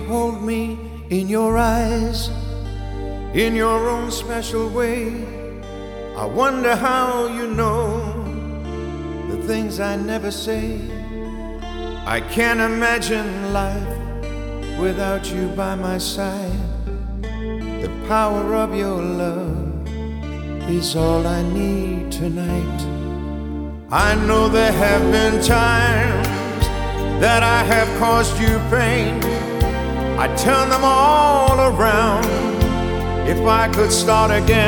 hold me in your eyes in your own special way. I wonder how you know the things I never say. I can't imagine life without you by my side. The power of your love is all I need tonight. I know there have been times that I have caused you pain. I'd turn them all around if I could start again.